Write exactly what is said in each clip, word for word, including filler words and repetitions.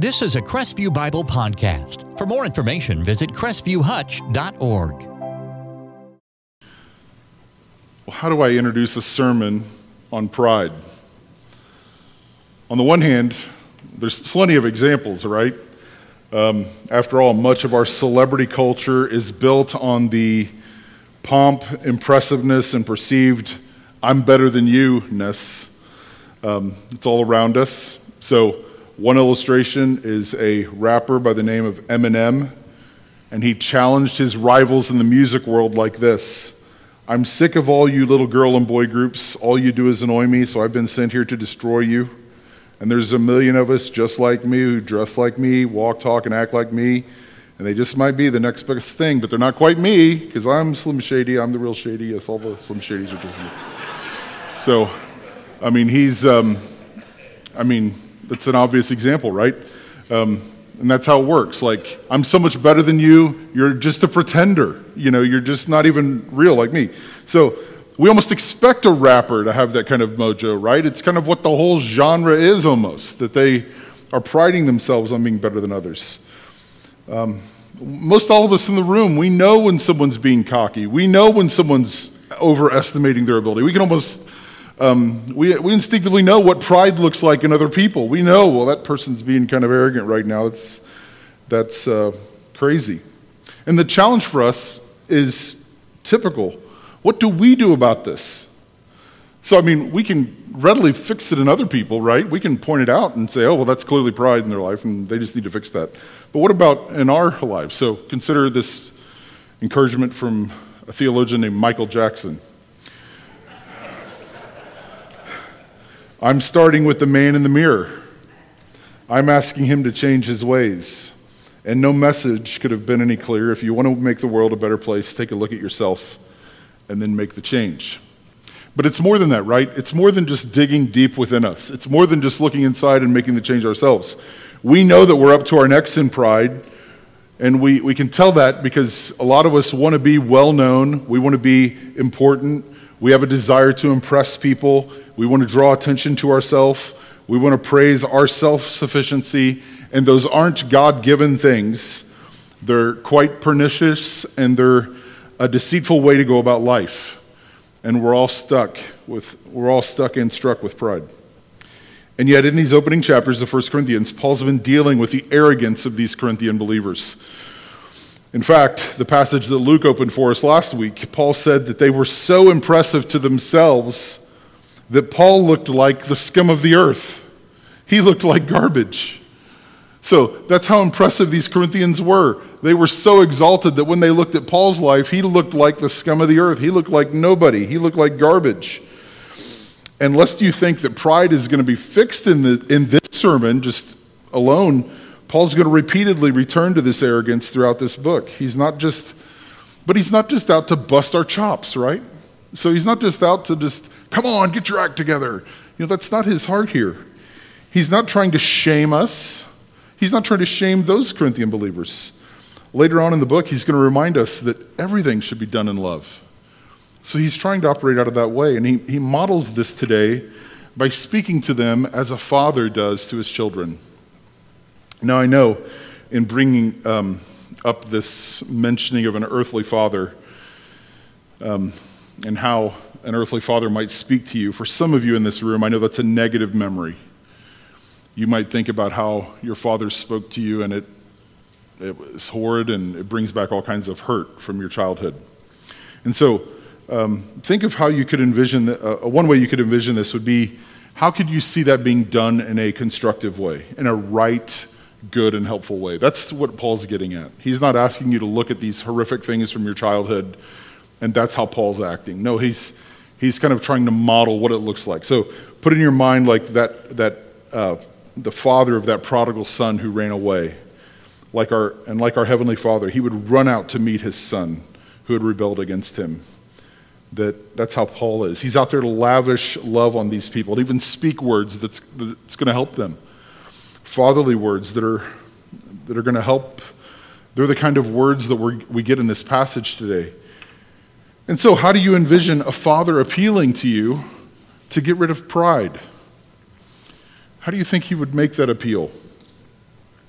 This is a Crestview Bible podcast. For more information, visit crestview hutch dot org. Well, how do I introduce a sermon on pride? On the one hand, there's plenty of examples, right? Um, after all, much of our celebrity culture is built on the pomp, impressiveness, and perceived I'm better than you-ness. Um, it's all around us. So one illustration is a rapper by the name of Eminem, and he challenged his rivals in the music world like this: I'm sick of all you little girl and boy groups. All you do is annoy me, so I've been sent here to destroy you. And there's a million of us just like me who dress like me, walk, talk, and act like me. And they just might be the next biggest thing, but they're not quite me, because I'm Slim Shady. I'm the real Shady. Yes, all the Slim Shadys are just me. So, I mean, he's, um, I mean, that's an obvious example, right? Um, and that's how it works. Like, I'm so much better than you. You're just a pretender. You know, you're just not even real like me. So we almost expect a rapper to have that kind of mojo, right? It's kind of what the whole genre is almost, that they are priding themselves on being better than others. Um, most all of us in the room, we know when someone's being cocky. We know when someone's overestimating their ability. We can almost, um, we, we instinctively know what pride looks like in other people. We know, well, that person's being kind of arrogant right now. That's, that's uh, crazy. And the challenge for us is typical. What do we do about this? So, I mean, we can readily fix it in other people, right? We can point it out and say, oh, well, that's clearly pride in their life, and they just need to fix that. But what about in our lives? So consider this encouragement from a theologian named Michael Jackson. I'm starting with the man in the mirror. I'm asking him to change his ways. And no message could have been any clearer. If you want to make the world a better place, take a look at yourself and then make the change. But it's more than that, right? It's more than just digging deep within us. It's more than just looking inside and making the change ourselves. We know that we're up to our necks in pride, and we, we can tell that because a lot of us want to be well-known. We want to be important. We have a desire to impress people. We want to draw attention to ourselves. We want to praise our self-sufficiency, and those aren't God-given things. They're quite pernicious, and they're a deceitful way to go about life. And we're all stuck with, we're all stuck and struck with pride. And yet in these opening chapters of First Corinthians, Paul's been dealing with the arrogance of these Corinthian believers. In fact, the passage that Luke opened for us last week, Paul said that they were so impressive to themselves that Paul looked like the scum of the earth. He looked like garbage. So that's how impressive these Corinthians were. They were so exalted that when they looked at Paul's life, he looked like the scum of the earth. He looked like nobody. He looked like garbage. And lest you think that pride is going to be fixed in the in this sermon just alone, Paul's going to repeatedly return to this arrogance throughout this book. He's not just, but he's not just out to bust our chops, right? So he's not just out to just, come on, get your act together. You know, that's not his heart here. He's not trying to shame us. He's not trying to shame those Corinthian believers. Later on in the book, he's going to remind us that everything should be done in love. So he's trying to operate out of that way, and he, he models this today by speaking to them as a father does to his children. Now I know in bringing um, up this mentioning of an earthly father um, and how an earthly father might speak to you, for some of you in this room, I know that's a negative memory. You might think about how your father spoke to you and it it was horrid and it brings back all kinds of hurt from your childhood. And so um, think of how you could envision, the, uh, one way you could envision this would be, how could you see that being done in a constructive way, in a right, good, and helpful way? That's what Paul's getting at. He's not asking you to look at these horrific things from your childhood and that's how Paul's acting. No, he's he's kind of trying to model what it looks like. So put in your mind like that, that uh, the father of that prodigal son who ran away. Like our and like our Heavenly Father, he would run out to meet his son who had rebelled against him. That that's how Paul is. He's out there to lavish love on these people, to even speak words that's that's going to help them. Fatherly words that are that are going to help. They're the kind of words that we we get in this passage today. And so, how do you envision a father appealing to you to get rid of pride? How do you think he would make that appeal?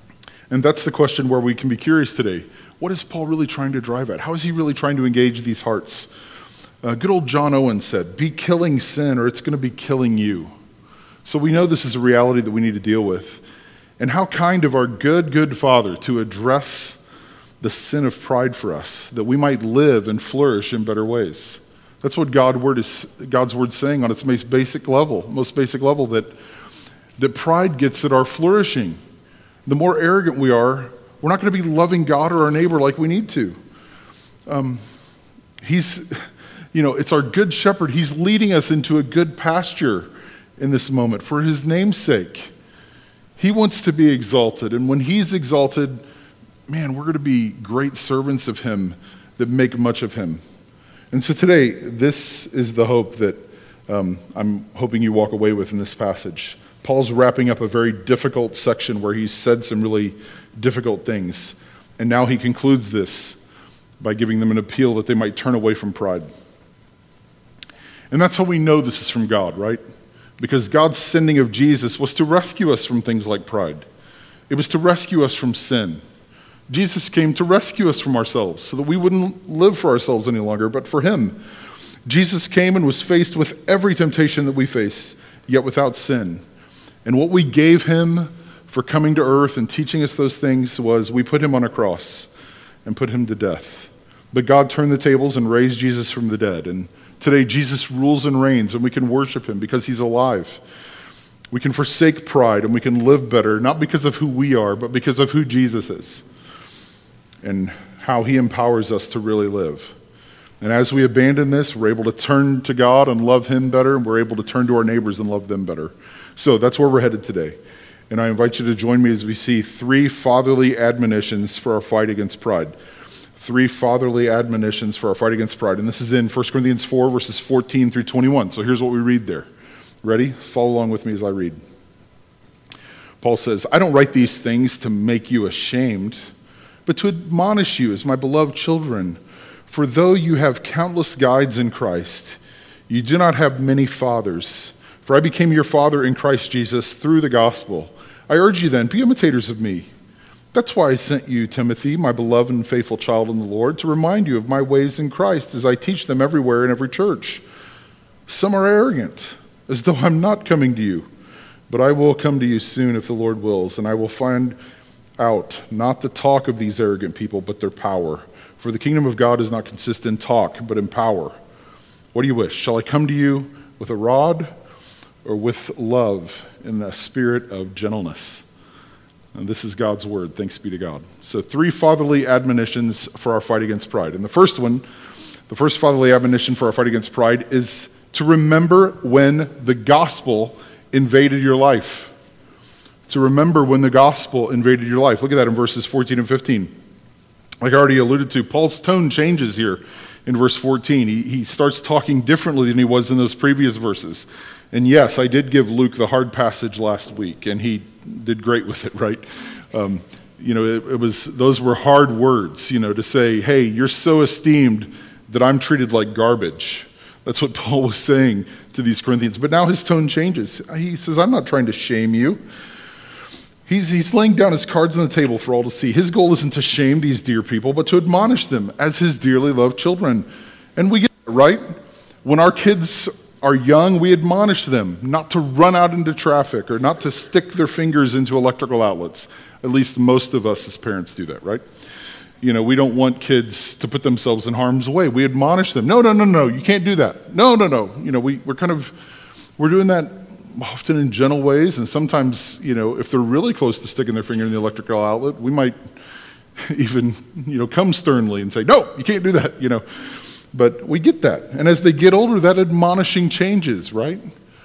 And that's the question where we can be curious today. What is Paul really trying to drive at? How is he really trying to engage these hearts? Uh, good old John Owen said, be killing sin or it's going to be killing you. So we know this is a reality that we need to deal with. And how kind of our good, good Father to address the sin of pride for us, that we might live and flourish in better ways. That's what God word is, God's word is saying on its most basic level, most basic level, that, that pride gets at our flourishing. The more arrogant we are, we're not going to be loving God or our neighbor like we need to. Um, he's, you know, it's our good shepherd. He's leading us into a good pasture in this moment for his name's sake. He wants to be exalted, and when he's exalted, man, we're going to be great servants of him that make much of him. And so today, this is the hope that um, I'm hoping you walk away with in this passage. Paul's wrapping up a very difficult section where he's said some really difficult things, and now he concludes this by giving them an appeal that they might turn away from pride. And that's how we know this is from God, right? Because God's sending of Jesus was to rescue us from things like pride. It was to rescue us from sin. Jesus came to rescue us from ourselves so that we wouldn't live for ourselves any longer, but for him. Jesus came and was faced with every temptation that we face, yet without sin. And what we gave him for coming to earth and teaching us those things was we put him on a cross and put him to death. But God turned the tables and raised Jesus from the dead. And today, Jesus rules and reigns, and we can worship him because he's alive. We can forsake pride, and we can live better, not because of who we are, but because of who Jesus is and how he empowers us to really live. And as we abandon this, we're able to turn to God and love him better, and we're able to turn to our neighbors and love them better. So that's where we're headed today. And I invite you to join me as we see three fatherly admonitions for our fight against pride. Three fatherly admonitions for our fight against pride. And this is in First Corinthians four, verses fourteen through twenty-one. So here's what we read there. Ready? Follow along with me as I read. Paul says, I don't write these things to make you ashamed, but to admonish you as my beloved children. For though you have countless guides in Christ, you do not have many fathers. For I became your father in Christ Jesus through the gospel. I urge you then, be imitators of me. That's why I sent you, Timothy, my beloved and faithful child in the Lord, to remind you of my ways in Christ as I teach them everywhere in every church. Some are arrogant, as though I'm not coming to you. But I will come to you soon if the Lord wills, and I will find out not the talk of these arrogant people, but their power. For the kingdom of God does not consist in talk, but in power. What do you wish? Shall I come to you with a rod or with love in the spirit of gentleness? And this is God's word. Thanks be to God. So three fatherly admonitions for our fight against pride. And the first one, the first fatherly admonition for our fight against pride is to remember when the gospel invaded your life. To remember when the gospel invaded your life. Look at that in verses fourteen and fifteen. Like I already alluded to, Paul's tone changes here in verse fourteen. He, he starts talking differently than he was in those previous verses. And yes, I did give Luke the hard passage last week, and he did great with it, right? Um, you know, it, it was those were hard words, you know, to say, hey, you're so esteemed that I'm treated like garbage. That's what Paul was saying to these Corinthians. But now his tone changes. He says, I'm not trying to shame you. He's, he's laying down his cards on the table for all to see. His goal isn't to shame these dear people, but to admonish them as his dearly loved children. And we get it, right? When our kids are young, we admonish them not to run out into traffic or not to stick their fingers into electrical outlets. At least most of us as parents do that, right? You know, we don't want kids to put themselves in harm's way. We admonish them. No, no, no, no, you can't do that. No, no, no. You know, we, we're kind of, we're doing that often in gentle ways, and sometimes, you know, if they're really close to sticking their finger in the electrical outlet, we might even, you know, come sternly and say, no, you can't do that, you know. But we get that. And as they get older, that admonishing changes, right?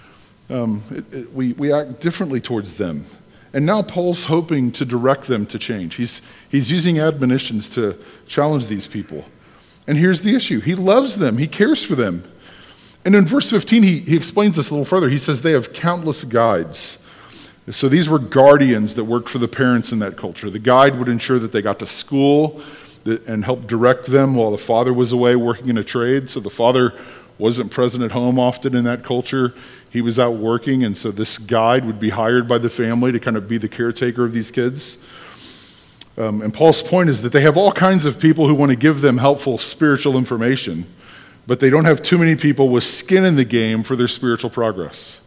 Um, it, it, we, we act differently towards them. And now Paul's hoping to direct them to change. He's, he's using admonitions to challenge these people. And here's the issue. He loves them. He cares for them. And in verse fifteen, he, he explains this a little further. He says they have countless guides. So these were guardians that worked for the parents in that culture. The guide would ensure that they got to school and help direct them while the father was away working in a trade. So the father wasn't present at home often in that culture. He was out working, and so this guide would be hired by the family to kind of be the caretaker of these kids. Um, and Paul's point is that they have all kinds of people who want to give them helpful spiritual information, but they don't have too many people with skin in the game for their spiritual progress.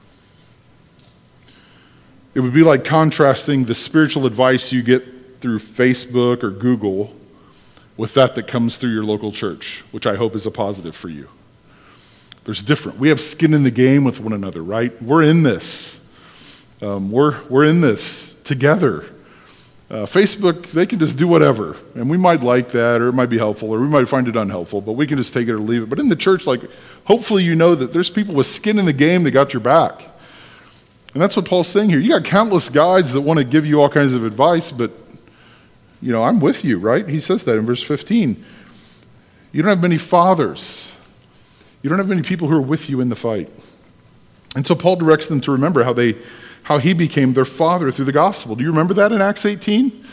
It would be like contrasting the spiritual advice you get through Facebook or Google with that that comes through your local church, which I hope is a positive for you. There's different. We have skin in the game with one another, right? We're in this. Um, we're we're in this together. Uh, Facebook, they can just do whatever, and we might like that, or it might be helpful, or we might find it unhelpful, but we can just take it or leave it. But in the church, like, hopefully you know that there's people with skin in the game that got your back. And that's what Paul's saying here. You got countless guides that want to give you all kinds of advice, but, you know, I'm with you, right? He says that in verse fifteen. You don't have many fathers. You don't have many people who are with you in the fight. And so Paul directs them to remember how they, how he became their father through the gospel. Do you remember that in Acts eighteen?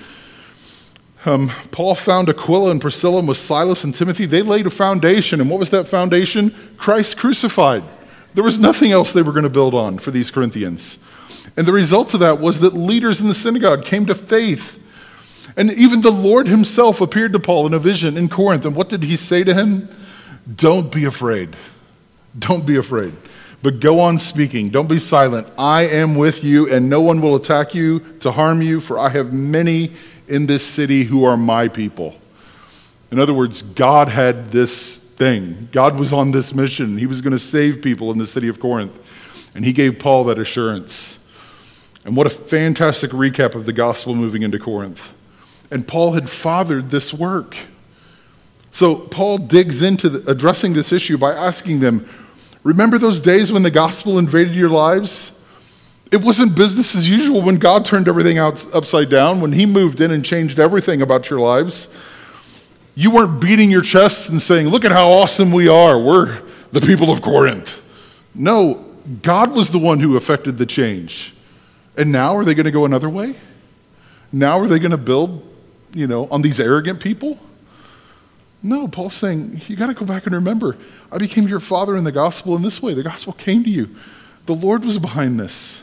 Um, Paul found Aquila and Priscilla, and with Silas and Timothy, they laid a foundation. And what was that foundation? Christ crucified. There was nothing else they were going to build on for these Corinthians. And the result of that was that leaders in the synagogue came to faith. And even the Lord himself appeared to Paul in a vision in Corinth. And what did he say to him? Don't be afraid. Don't be afraid. But go on speaking. Don't be silent. I am with you, and no one will attack you to harm you, for I have many in this city who are my people. In other words, God had this thing. God was on this mission. He was going to save people in the city of Corinth. And he gave Paul that assurance. And what a fantastic recap of the gospel moving into Corinth. And Paul had fathered this work. So Paul digs into the, addressing this issue by asking them, remember those days when the gospel invaded your lives? It wasn't business as usual when God turned everything out upside down, when he moved in and changed everything about your lives. You weren't beating your chests and saying, look at how awesome we are. We're the people of Corinth. No, God was the one who effected the change. And now are they going to go another way? Now are they going to build, you know, on these arrogant people? No, Paul's saying, you got to go back and remember, I became your father in the gospel in this way. The gospel came to you. The Lord was behind this.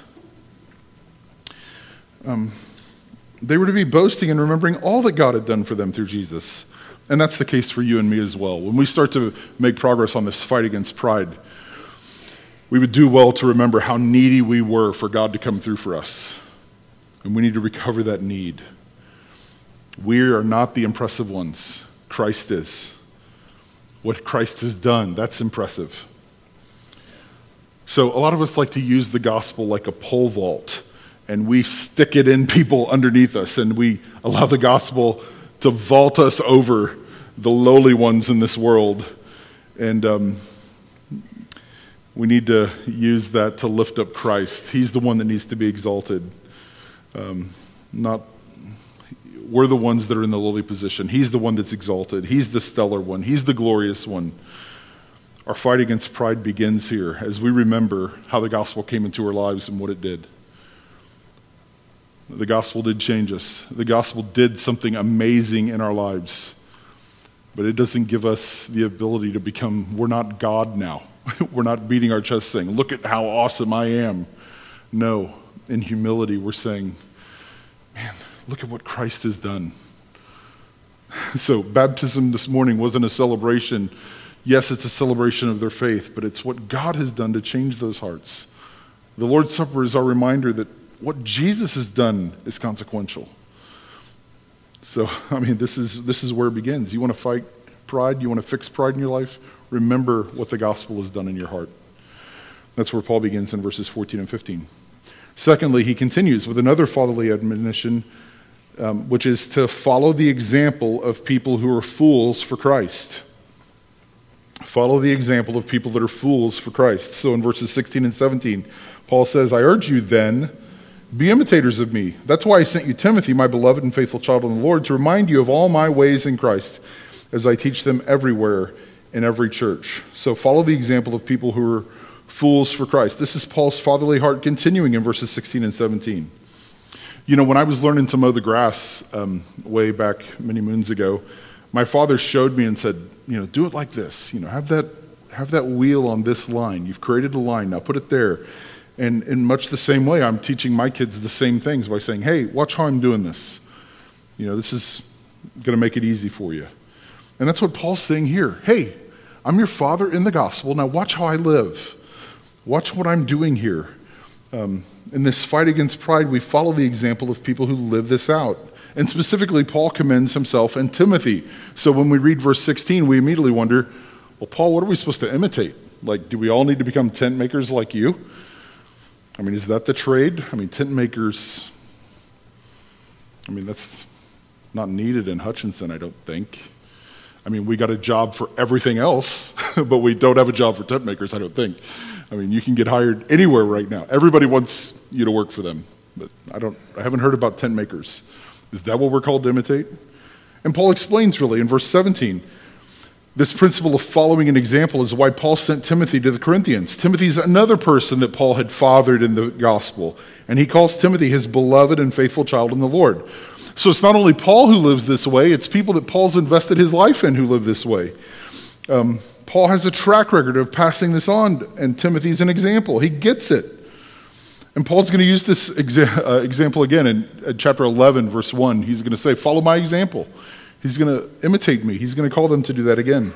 Um, they were to be boasting and remembering all that God had done for them through Jesus. And that's the case for you and me as well. When we start to make progress on this fight against pride, we would do well to remember how needy we were for God to come through for us. And we need to recover that need. We are not the impressive ones. Christ is. What Christ has done, that's impressive. So a lot of us like to use the gospel like a pole vault, and we stick it in people underneath us, and we allow the gospel to vault us over the lowly ones in this world. And um, we need to use that to lift up Christ. He's the one that needs to be exalted. Um, not We're the ones that are in the lowly position. He's the one that's exalted. He's the stellar one. He's the glorious one. Our fight against pride begins here as we remember how the gospel came into our lives and what it did. The gospel did change us. The gospel did something amazing in our lives. But it doesn't give us the ability to become, we're not God now. We're not beating our chest saying, look at how awesome I am. No, in humility we're saying, man, look at what Christ has done. So baptism this morning wasn't a celebration. Yes, it's a celebration of their faith, but it's what God has done to change those hearts. The Lord's Supper is our reminder that what Jesus has done is consequential. So, I mean, this is this is where it begins. You want to fight pride? You want to fix pride in your life? Remember what the gospel has done in your heart. That's where Paul begins in verses fourteen and fifteen. Secondly, he continues with another fatherly admonition, um, which is to follow the example of people who are fools for Christ. Follow the example of people that are fools for Christ. So in verses sixteen and seventeen, Paul says, I urge you then, be imitators of me. That's why I sent you Timothy, my beloved and faithful child in the Lord, to remind you of all my ways in Christ, as I teach them everywhere in every church. So follow the example of people who are fools for Christ. This is Paul's fatherly heart continuing in verses sixteen and seventeen. You know, when I was learning to mow the grass um, way back many moons ago, my father showed me and said, you know, do it like this. You know, have that have that wheel on this line. You've created a line. Now put it there. And in much the same way, I'm teaching my kids the same things by saying, hey, watch how I'm doing this. You know, this is going to make it easy for you. And that's what Paul's saying here. Hey, I'm your father in the gospel. Now watch how I live. Watch what I'm doing here. Um, in this fight against pride, we follow the example of people who live this out. And specifically, Paul commends himself and Timothy. So when we read verse sixteen, we immediately wonder, well, Paul, what are we supposed to imitate? Like, do we all need to become tent makers like you? I mean, is that the trade? I mean, tent makers, I mean, that's not needed in Hutchinson, I don't think. I mean, we got a job for everything else, but we don't have a job for tent makers, I don't think. I mean, you can get hired anywhere right now. Everybody wants you to work for them, but I don't. I haven't heard about tent makers. Is that what we're called to imitate? And Paul explains really in verse seventeen, this principle of following an example is why Paul sent Timothy to the Corinthians. Timothy's another person that Paul had fathered in the gospel, and he calls Timothy his beloved and faithful child in the Lord. So it's not only Paul who lives this way, it's people that Paul's invested his life in who live this way. Um, Paul has a track record of passing this on, and Timothy's an example. He gets it. And Paul's going to use this exa- uh, example again in, in chapter eleven, verse one. He's going to say, follow my example. He's going to imitate me. He's going to call them to do that again.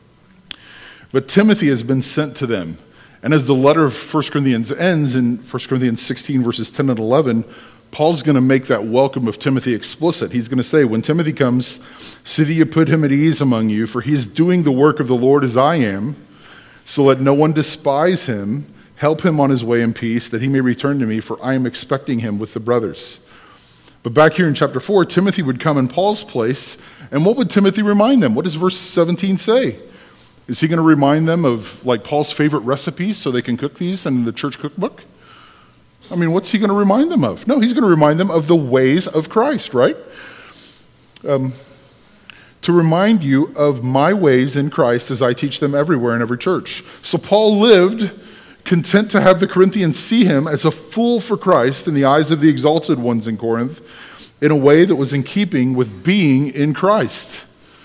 But Timothy has been sent to them. And as the letter of First Corinthians ends in First Corinthians sixteen, verses ten and eleven, Paul's going to make that welcome of Timothy explicit. He's going to say, when Timothy comes, see that you put him at ease among you, for he is doing the work of the Lord as I am. So let no one despise him. Help him on his way in peace, that he may return to me, for I am expecting him with the brothers. But back here in chapter four, Timothy would come in Paul's place, and what would Timothy remind them? What does verse seventeen say? Is he going to remind them of like Paul's favorite recipes so they can cook these in the church cookbook? I mean, what's he going to remind them of? No, he's going to remind them of the ways of Christ, right? Um, to remind you of my ways in Christ as I teach them everywhere in every church. So Paul lived content to have the Corinthians see him as a fool for Christ in the eyes of the exalted ones in Corinth in a way that was in keeping with being in Christ.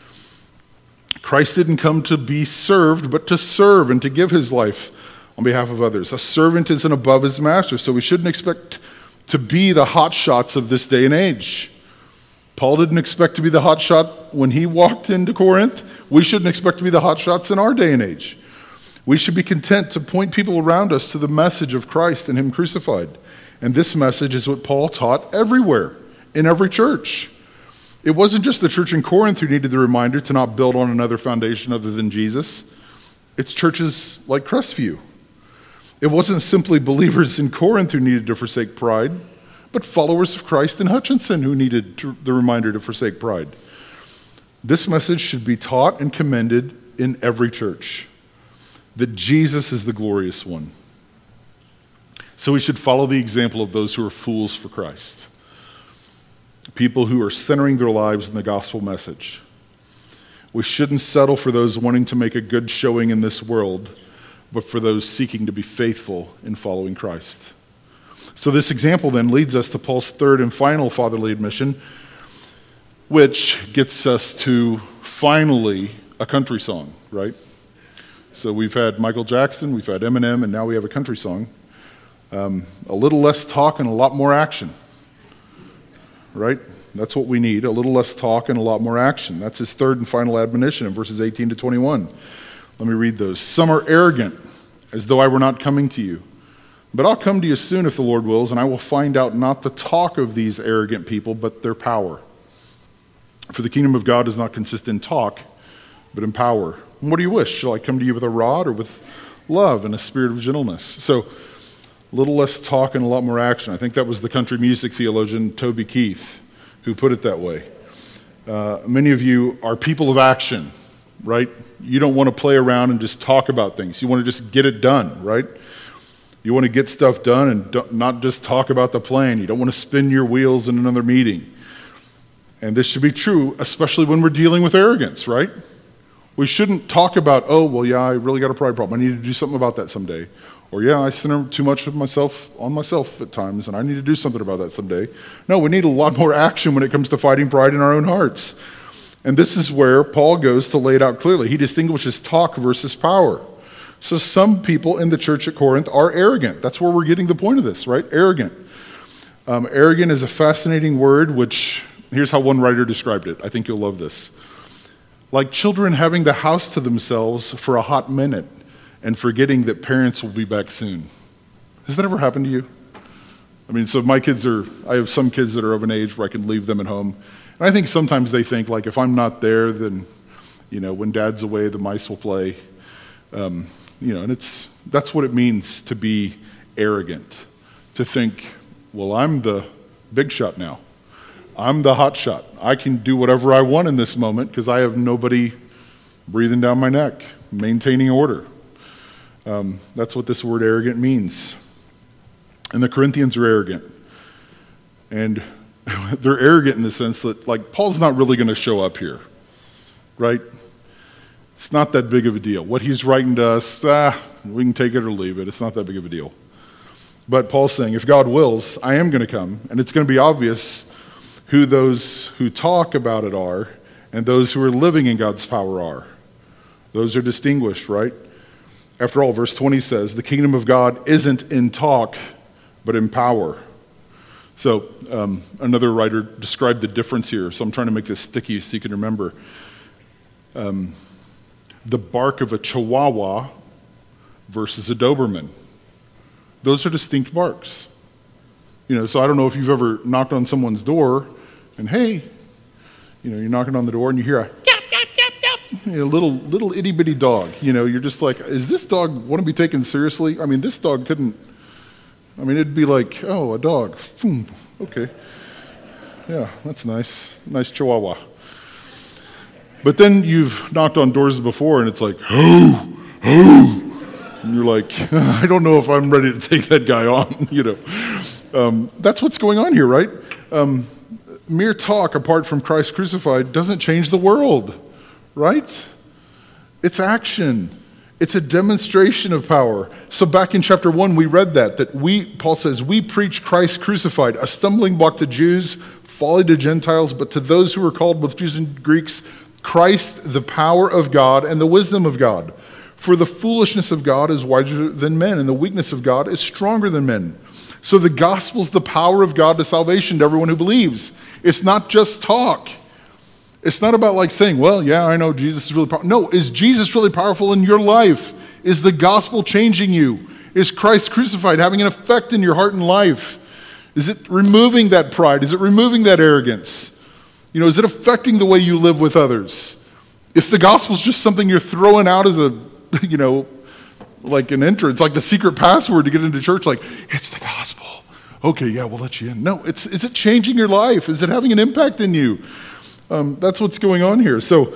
Christ didn't come to be served, but to serve and to give his life on behalf of others. A servant isn't above his master, so we shouldn't expect to be the hot shots of this day and age. Paul didn't expect to be the hot shot when he walked into Corinth. We shouldn't expect to be the hot shots in our day and age. We should be content to point people around us to the message of Christ and him crucified. And this message is what Paul taught everywhere, in every church. It wasn't just the church in Corinth who needed the reminder to not build on another foundation other than Jesus. It's churches like Crestview. It wasn't simply believers in Corinth who needed to forsake pride, but followers of Christ in Hutchinson who needed to, the reminder to forsake pride. This message should be taught and commended in every church, that Jesus is the glorious one. So we should follow the example of those who are fools for Christ, people who are centering their lives in the gospel message. We shouldn't settle for those wanting to make a good showing in this world, but for those seeking to be faithful in following Christ. So this example then leads us to Paul's third and final fatherly admission, which gets us to finally a country song, right? So we've had Michael Jackson, we've had Eminem, and now we have a country song. Um, a little less talk and a lot more action, right? That's what we need, a little less talk and a lot more action. That's his third and final admonition in verses eighteen to twenty-one. Let me read those. Some are arrogant, as though I were not coming to you. But I'll come to you soon if the Lord wills, and I will find out not the talk of these arrogant people, but their power. For the kingdom of God does not consist in talk, but in power. And what do you wish? Shall I come to you with a rod or with love and a spirit of gentleness? So a little less talk and a lot more action. I think that was the country music theologian Toby Keith who put it that way. Uh, many of you are people of action, right? You don't want to play around and just talk about things. You want to just get it done, right? You want to get stuff done and don't, not just talk about the plan. You don't want to spin your wheels in another meeting. And this should be true, especially when we're dealing with arrogance, right? We shouldn't talk about, oh, well, yeah, I really got a pride problem. I need to do something about that someday. Or, yeah, I center too much of myself on myself at times, and I need to do something about that someday. No, we need a lot more action when it comes to fighting pride in our own hearts. And this is where Paul goes to lay it out clearly. He distinguishes talk versus power. So some people in the church at Corinth are arrogant. That's where we're getting the point of this, right? Arrogant. Um, arrogant is a fascinating word which Here's how one writer described it. I think you'll love this. Like children having the house to themselves for a hot minute and forgetting that parents will be back soon. Has that ever happened to you? I mean, so my kids are, I have some kids that are of an age where I can leave them at home. And I think sometimes they think, like, if I'm not there, then, you know, when dad's away, the mice will play. Um, you know, and it's, that's what it means to be arrogant. To think, well, I'm the big shot now. I'm the hot shot. I can do whatever I want in this moment because I have nobody breathing down my neck, maintaining order. Um, that's what this word arrogant means. And the Corinthians are arrogant. And they're arrogant in the sense that, like, Paul's not really going to show up here, right? It's not that big of a deal. What he's writing to us, ah, we can take it or leave it. It's not that big of a deal. But Paul's saying, if God wills, I am going to come, and it's going to be obvious who those who talk about it are and those who are living in God's power are. Those are distinguished, right? After all, verse twenty says, the kingdom of God isn't in talk, but in power. So um, another writer described the difference here, so I'm trying to make this sticky so you can remember. Um, the bark of a chihuahua versus a Doberman. Those are distinct barks. You know, so I don't know if you've ever knocked on someone's door and, hey, you know, you're knocking on the door and you hear a yap, yap, yap, yap, you know, little, little itty bitty dog. You know, you're just like, is this dog want to be taken seriously? I mean, this dog couldn't, I mean, it'd be like, oh, a dog. Boom. Okay. Yeah, that's nice. Nice chihuahua. But then you've knocked on doors before and it's like, oh, oh. And you're like, I don't know if I'm ready to take that guy on, you know. Um, that's what's going on here, right? Um, mere talk apart from Christ crucified doesn't change the world, right? It's action. It's a demonstration of power. So back in chapter one, we read that, that we, Paul says, we preach Christ crucified, a stumbling block to Jews, folly to Gentiles, but to those who are called, both Jews and Greeks, Christ, the power of God and the wisdom of God. For the foolishness of God is wiser than men, and the weakness of God is stronger than men. So the gospel's the power of God to salvation to everyone who believes. It's not just talk. It's not about like saying, well, yeah, I know Jesus is really powerful. No, is Jesus really powerful in your life? Is the gospel changing you? Is Christ crucified having an effect in your heart and life? Is it removing that pride? Is it removing that arrogance? You know, is it affecting the way you live with others? If the gospel's just something you're throwing out as a, you know, like an entrance, like the secret password to get into church, like, it's the gospel. Okay, yeah, we'll let you in. No, it's is it changing your life? Is it having an impact in you? Um, that's what's going on here. So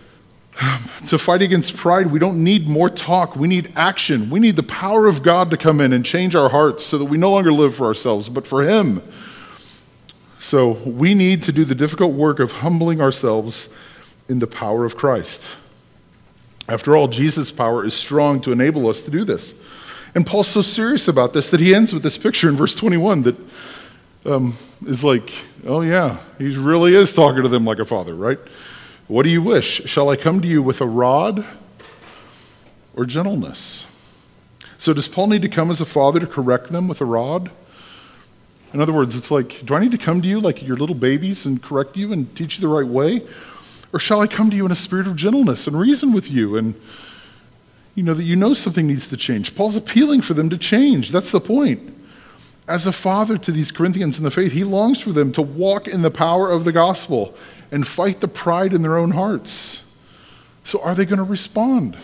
to fight against pride, we don't need more talk. We need action. We need the power of God to come in and change our hearts so that we no longer live for ourselves, but for Him. So we need to do the difficult work of humbling ourselves in the power of Christ. After all, Jesus' power is strong to enable us to do this. And Paul's so serious about this that he ends with this picture in verse twenty-one that um, is like, oh yeah, he really is talking to them like a father, right? What do you wish? Shall I come to you with a rod or gentleness? So does Paul need to come as a father to correct them with a rod? In other words, it's like, do I need to come to you like your little babies and correct you and teach you the right way? Or shall I come to you in a spirit of gentleness and reason with you and, you know, that you know something needs to change? Paul's appealing for them to change. That's the point. As a father to these Corinthians in the faith, he longs for them to walk in the power of the gospel and fight the pride in their own hearts. So are they going to respond?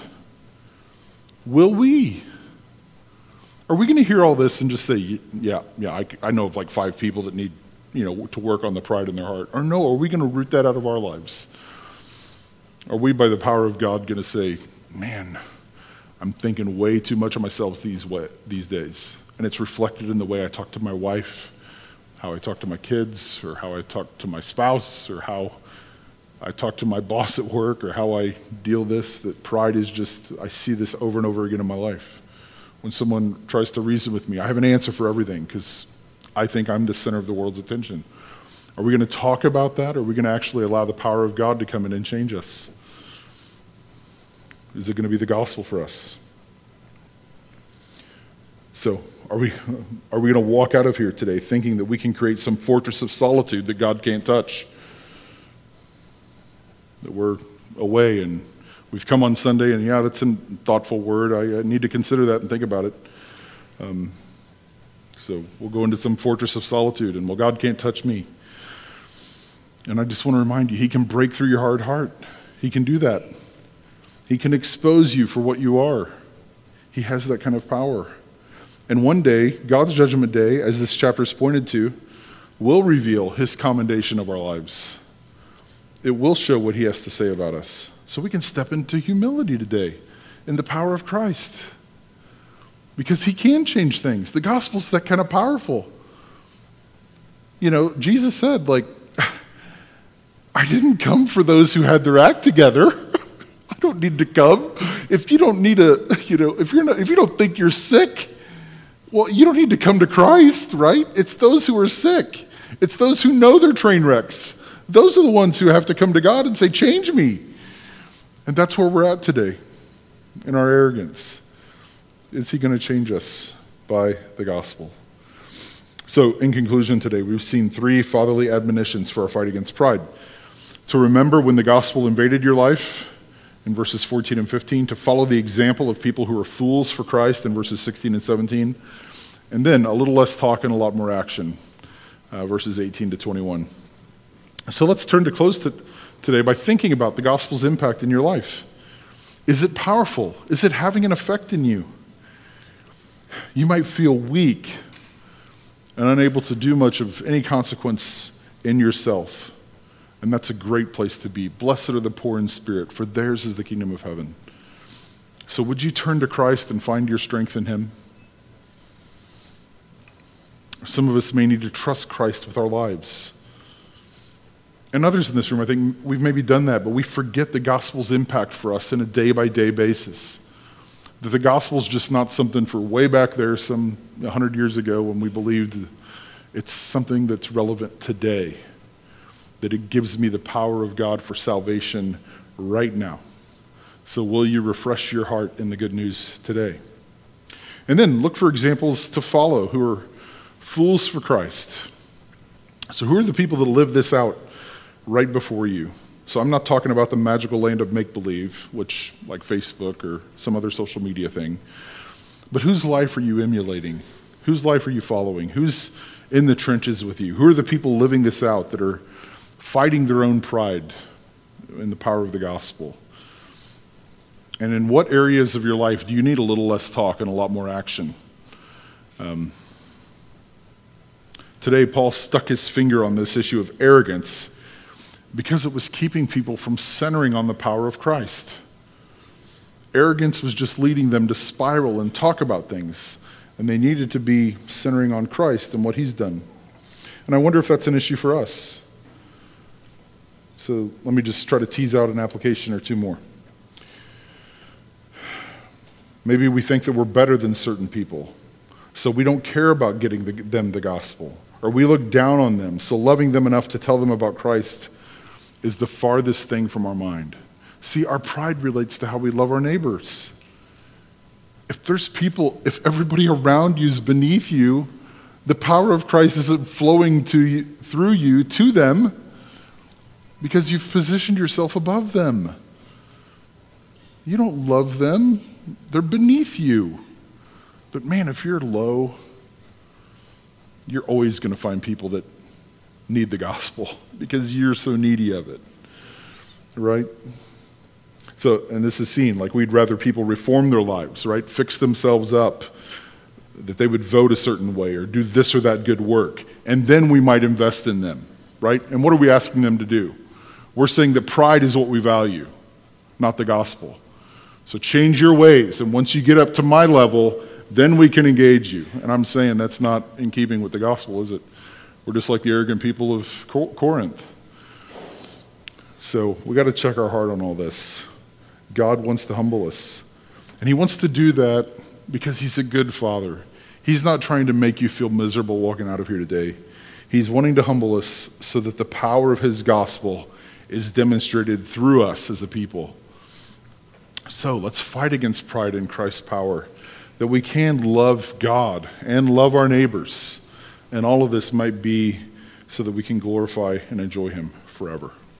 Will we? Are we going to hear all this and just say, yeah, yeah, I, I know of like five people that need, you know, to work on the pride in their heart? Or no, are we going to root that out of our lives? Are we, by the power of God, going to say, man, I'm thinking way too much of myself these way, these days, and it's reflected in the way I talk to my wife, how I talk to my kids, or how I talk to my spouse, or how I talk to my boss at work, or how I deal this, that pride is just, I see this over and over again in my life. When someone tries to reason with me, I have an answer for everything because I think I'm the center of the world's attention. Are we going to talk about that, or are we going to actually allow the power of God to come in and change us? Is it going to be the gospel for us? So, are we are we going to walk out of here today thinking that we can create some fortress of solitude that God can't touch? that we're away and we've come on Sunday and yeah, that's a thoughtful word. I, I need to consider that and think about it. Um, so we'll go into some fortress of solitude and, well, God can't touch me. And I just want to remind you, he can break through your hard heart. He can do that. He can expose you for what you are. He has that kind of power. And one day, God's judgment day, as this chapter is pointed to, will reveal his commendation of our lives. It will show what he has to say about us. So we can step into humility today in the power of Christ. Because he can change things. The gospel's that kind of powerful. You know, Jesus said, like, I didn't come for those who had their act together. I don't need to come. If you don't need a, you know, if you're not, if you don't think you're sick, well, you don't need to come to Christ, right? It's those who are sick. It's those who know they're train wrecks. Those are the ones who have to come to God and say, change me. And that's where we're at today in our arrogance. Is he going to change us by the gospel? So in conclusion today, we've seen three fatherly admonitions for our fight against pride. To remember when the gospel invaded your life, in verses fourteen and fifteen, to follow the example of people who are fools for Christ in verses sixteen and seventeen, and then a little less talk and a lot more action, uh, verses eighteen to twenty-one. So let's turn to close to, today by thinking about the gospel's impact in your life. Is it powerful? Is it having an effect in you? You might feel weak and unable to do much of any consequence in yourself. And that's a great place to be. Blessed are the poor in spirit, for theirs is the kingdom of heaven. So would you turn to Christ and find your strength in him? Some of us may need to trust Christ with our lives. And others in this room, I think we've maybe done that, but we forget the gospel's impact for us in a day-by-day basis. That the gospel's just not something for way back there some one hundred years ago when we believed. It's something that's relevant today. That it gives me the power of God for salvation right now. So will you refresh your heart in the good news today? And then look for examples to follow who are fools for Christ. So who are the people that live this out right before you? So I'm not talking about the magical land of make-believe, which like Facebook or some other social media thing. But whose life are you emulating? Whose life are you following? Who's in the trenches with you? Who are the people living this out that are fighting their own pride in the power of the gospel? And in what areas of your life do you need a little less talk and a lot more action? Um, today, Paul stuck his finger on this issue of arrogance because it was keeping people from centering on the power of Christ. Arrogance was just leading them to spiral and talk about things, and they needed to be centering on Christ and what he's done. And I wonder if that's an issue for us. So let me just try to tease out an application or two more. Maybe we think that we're better than certain people, so we don't care about getting the, them the gospel, or we look down on them, so loving them enough to tell them about Christ is the farthest thing from our mind. See, our pride relates to how we love our neighbors. If there's people, if everybody around you is beneath you, the power of Christ isn't flowing to you, through you to them, because you've positioned yourself above them. You don't love them. They're beneath you. But man, if you're low, you're always going to find people that need the gospel because you're so needy of it. Right? So, and this is seen, like we'd rather people reform their lives, right? Fix themselves up, that they would vote a certain way or do this or that good work. And then we might invest in them, right? And what are we asking them to do? We're saying that pride is what we value, not the gospel. So change your ways, and once you get up to my level, then we can engage you. And I'm saying that's not in keeping with the gospel, is it? We're just like the arrogant people of Corinth. So we got to check our heart on all this. God wants to humble us. And he wants to do that because he's a good father. He's not trying to make you feel miserable walking out of here today. He's wanting to humble us so that the power of his gospel is demonstrated through us as a people. So let's fight against pride in Christ's power, that we can love God and love our neighbors. And all of this might be so that we can glorify and enjoy him forever.